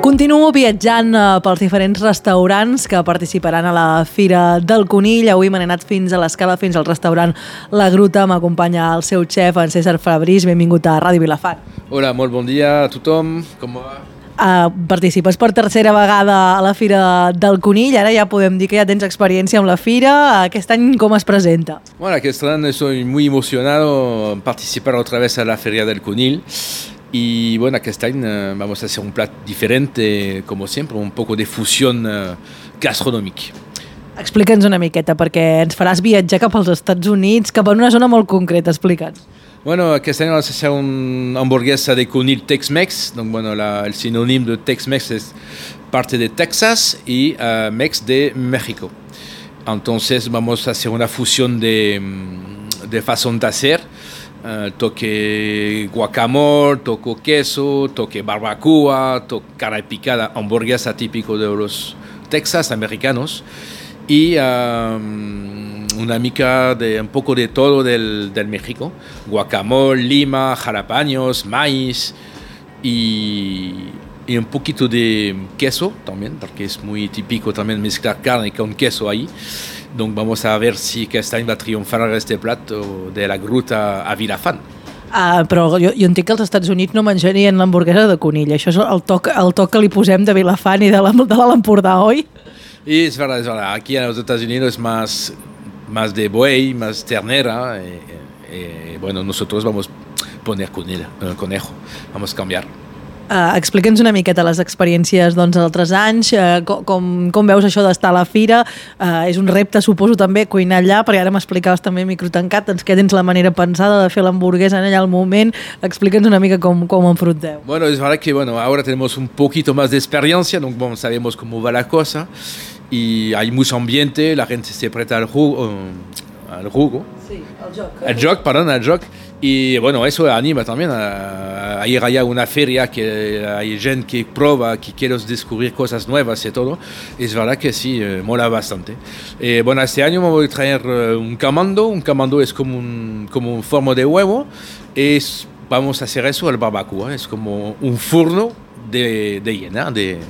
Continuo viatjant pels diferents restaurants que participaran a la Fira del Conill. Avui m'he anat fins a l'Escala, fins al restaurant La Gruta. M'acompanya el seu xef, en César Fabrís. Benvingut a Ràdio Vilafant. Hola, molt bon dia a tothom. Com va? Participes per tercera vegada a la Fira del Conill. Ara ja podem dir que ja tens experiència amb la Fira. Aquest any com es presenta? Bueno, aquest any estoy muy emocionado participar otra vez a la Feria del Conill. Y bueno, aquest any vamos a hacer un plat diferente, como siempre, un poco de fusión gastronòmic. Explica'ns una miqueta, perquè ens faràs viatjar cap als Estats Units, cap a una zona molt concreta. Explica'ns. Bueno, aquest any vamos a hacer una hamburguesa de conill Tex-Mex. Donc, bueno, el sinónimo de Tex-Mex es parte de Texas y Mex de México. Entonces vamos a hacer una fusión de façon de hacer. Toque guacamole, toque queso, toque barbacoa, toque carne picada, hamburguesa típico de los Texas americanos y una mica de un poco de todo del México, guacamole, lima, jalapeños, maíz y un poquito de queso también, porque es muy típico también mezclar carne con queso ahí. Donc vamos a ver si aquest any va triomfar este plato de la Gruta a Vilafant. Però jo entenc que als Estats Units no menjarien l'hamburguesa de conill. Això és el toc que li posem de Vilafant i de l'Alt Empordà, oi? Y es verdad. Aquí en los Estados Unidos es más de buey, más ternera. Bueno, nosotros vamos a poner conejo. Vamos a cambiar. Explica'ns una miqueta les experiències d'altres anys, com veus això d'estar a la fira. És un repte, suposo, també cuinar allà, perquè ara m'explicaves també microtancat, doncs que tens la manera pensada de fer l'hamburguesa en allà al moment. Explica'ns una mica com enfronteu. Bueno, es verdad que ahora tenemos un poquito más de experiencia, donc sabemos cómo va la cosa y hay mucho ambiente, la gente se presta al jugo. Sí, al joc. Y bueno, eso anima también a ir allá a una feria que hay gente que prueba, que quiere descubrir cosas nuevas y todo. Es verdad que sí, mola bastante. Bueno, este año me voy a traer un camando. Un camando es como un forma de huevo. Vamos a hacer eso al barbacoa. Es como un furno de llena,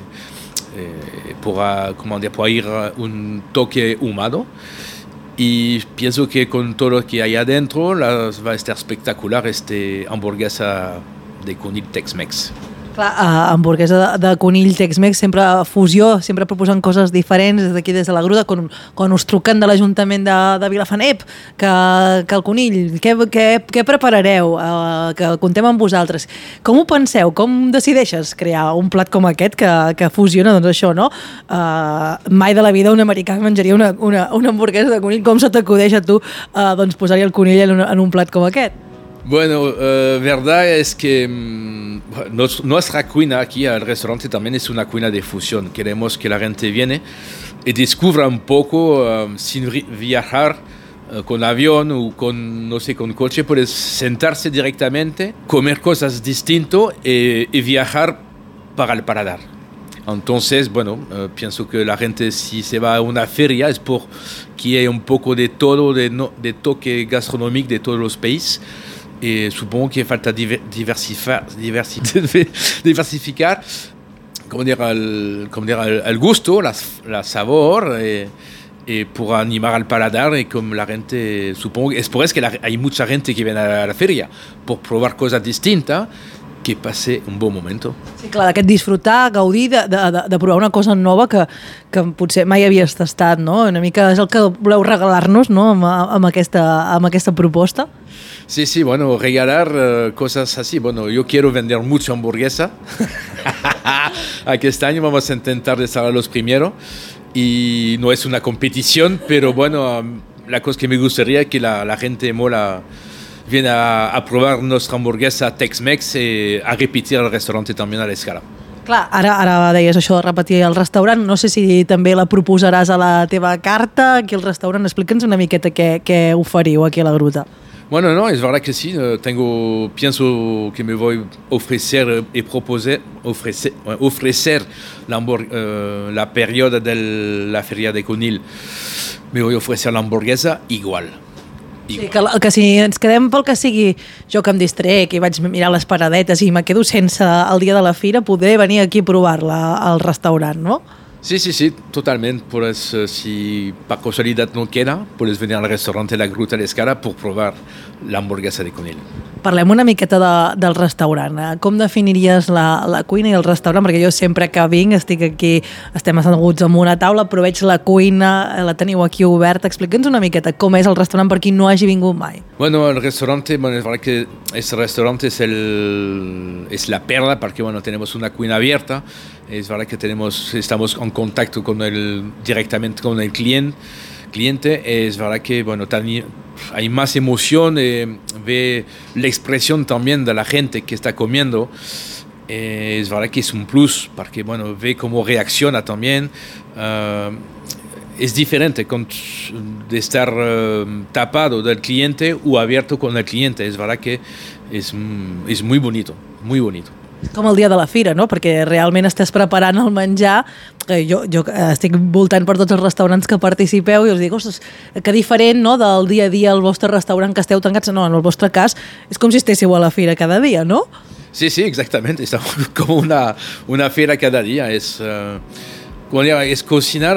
por ir un toque ahumado. Y pienso que con todo lo que hay adentro va a estar espectacular hamburguesa de conill Tex-Mex. Clar, hamburguesa de conill Tex-Mex, sempre fusió, sempre proposen coses diferents des de la Gruta, quan us truquen de l'Ajuntament de Vilafant, que el conill, què preparareu, que contem amb vosaltres. Com ho penseu? Com decideixes crear un plat com aquest que fusiona això, no? Mai de la vida un americà menjaria una hamburguesa de conill. Com se t'acudeix a tu posar-hi el conill en un plat com aquest? Bueno, verdad es que nuestra cuina aquí al restaurante también es una cuina de fusión. Queremos que la gente viene y descubra un poco sin viajar con avión o con coche. Puedes sentarse directamente, comer cosas distintas y viajar para el paladar. Entonces, bueno, pienso que la gente si se va a una feria es porque hay un poco de todo, de toque gastronómico de todos los países. Supongo que falta diversificar el gusto, la sabor, por animar al paladar y como la gente, supongo que es por eso que hay mucha gente que viene a la feria, por probar cosas distintas, que passe un bon moment. Sí, clar, d'aquest disfrutar, gaudir de provar una cosa nova que potser mai havies tastat, no? Una mica és el que voleu regalar-nos, no?, amb aquesta proposta. Sí, bueno, regalar cosas así. Bueno, yo quiero vender mucha hamburguesa. Aquest año vamos a intentar de ser los primeros. Y no es una competición, pero bueno, la cosa que me gustaría es que la gente viene a probar nuestra hamburguesa Tex-Mex y a repetir el restaurante también a la escala. Clar, ara deies això de repetir el restaurant. No sé si també la proposaràs a la teva carta aquí al restaurant. Explica'ns una miqueta què oferiu aquí a la Gruta. Bueno, no, es verdad que sí. Pienso que me voy a ofrecer y ofrecer la periodo de la feria de conill. Me voy a ofrecer la hamburguesa igual. Sí, que si ens quedem pel que sigui, jo que em distrec i vaig mirar les paradetes i me quedo sense el dia de la fira, podré venir aquí a provar-la al restaurant, no? Sí, sí, sí, totalmente. Puedes, si por casualidad no queda, puedes venir al restaurante La Gruta de Escala por probar la hamburguesa de conill. Parlem una miqueta del restaurant. Com definiries la cuina i el restaurant? Perquè jo sempre que vinc estic aquí, estem asseguts en una taula, però veig la cuina, la teniu aquí oberta. Explica'ns una miqueta com és el restaurant per qui no hagi vingut mai. Bueno, el restaurante, bueno, es verdad que este restaurante es la perla porque bueno, tenemos una cuina abierta. Es verdad que estamos en contacto directamente con el cliente. Es verdad que bueno, también hay más emoción, ve la expresión también de la gente que está comiendo. Es verdad que es un plus porque bueno, ve cómo reacciona también. Es diferente de estar tapado del cliente o abierto con el cliente. Es verdad que es muy bonito, muy bonito. Com el dia de la fira, no? Perquè realment estàs preparant el menjar. Jo estic voltant per tots els restaurants que participeu i us dic, ostres, que diferent, no?, del dia a dia al vostre restaurant que esteu tancats. No, en el vostre cas és com si estéssiu a la fira cada dia, no? Sí, sí, exactamente. Estamos como una fira cada día. Es cocinar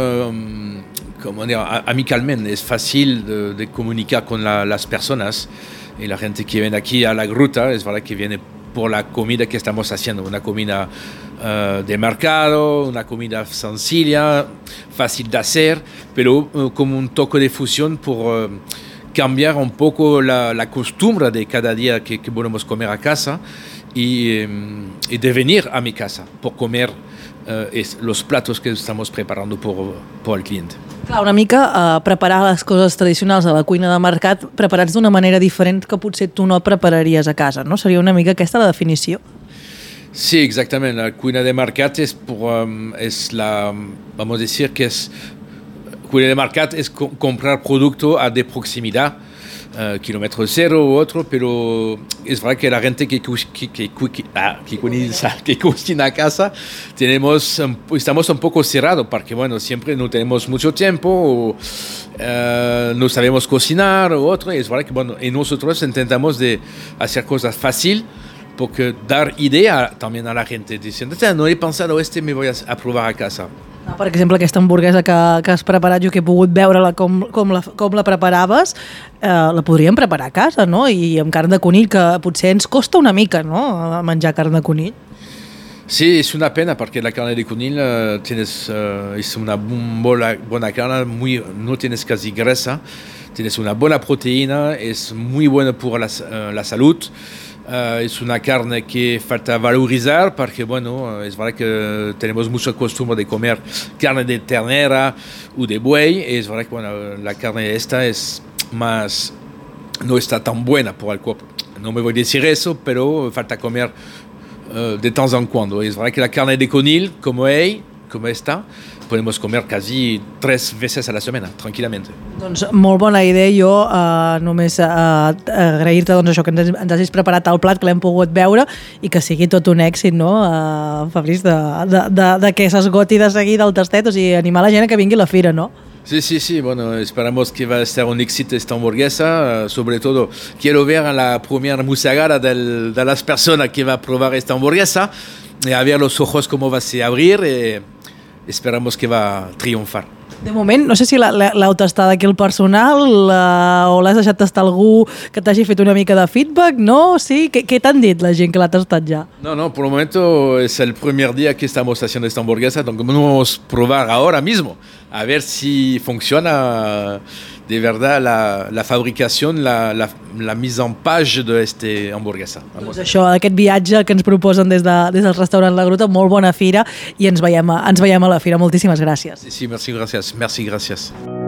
amicalmente. Es fácil de comunicar con las personas y la gente que viene aquí a La Gruta, es verdad que viene por la comida que estamos haciendo, una comida de mercado, una comida sencilla, fácil de hacer, pero como un toque de fusión por cambiar un poco la costumbre de cada día que podemos comer a casa y de venir a mi casa por comer los platos que estamos preparando por el cliente. Clar, una mica preparar les coses tradicionals a la cuina de mercat preparats d'una manera diferent que potser tu no prepararies a casa, no? Seria una mica aquesta la definició? Sí, exactamente. La cuina de mercat vamos a decir que cuina de mercat es comprar producto de proximidad, kilómetro cero u otro, pero es verdad que la gente que cocina a casa estamos un poco cerrados porque bueno, siempre no tenemos mucho tiempo o no sabemos cocinar o otro. Es verdad que bueno, y nosotros intentamos de hacer cosas fáciles porque dar idea también a la gente diciendo, no he pensado me voy a probar a casa. Per exemple, aquesta hamburguesa que has preparat, jo que he pogut veure-la com la preparaves, la podríem preparar a casa, no? I amb carn de conill, que potser ens costa una mica, no?, menjar carn de conill. Sí, es una pena porque la carne de conill es una buena carne, no tienes casi grasa, tienes una buena proteína, es muy buena por la salud. Es una carne que falta valorizar porque, bueno, es verdad que tenemos mucha costumbre de comer carne de ternera o de buey. Es verdad que, bueno, la carne esta no está tan buena por el cuerpo. No me voy a decir eso, pero falta comer de temps en cuando. Es verdad que la carne de conill, como esta, podemos comer casi 3 veces a la setmana, tranquil·lament. Doncs molt bona idea. Jo només agrair-te doncs, això que ens hagis preparat el plat, que l'hem pogut veure i que sigui tot un èxit, no, Fabrice, de que s'esgoti de seguida el tastet, o sigui, animar la gent a que vingui a la fira, no? Sí, sí, sí, bueno, esperamos que va a ser un éxito esta hamburguesa. Sobre todo, quiero ver a la primera musagada de las personas que va a probar esta hamburguesa y a ver los ojos cómo va a se abrir. Esperamos que va a triomfar. De moment, no sé si l'heu tastat aquí el personal o l'has deixat tastar algú que t'hagi fet una mica de feedback, no? Sí? Què t'han dit la gent que l'ha tastat ja? No, por el momento es el primer día que estamos haciendo esta hamburguesa, entonces vamos a probar ahora mismo, a ver si funciona de verdad la fabricación, la mise en page de esta hamburguesa. Doncs això, aquest viatge que ens proposen des del restaurant La Gruta, molt bona fira i ens veiem a la fira. Moltíssimes gràcies. Sí, merci, gràcies. Merci, gràcies.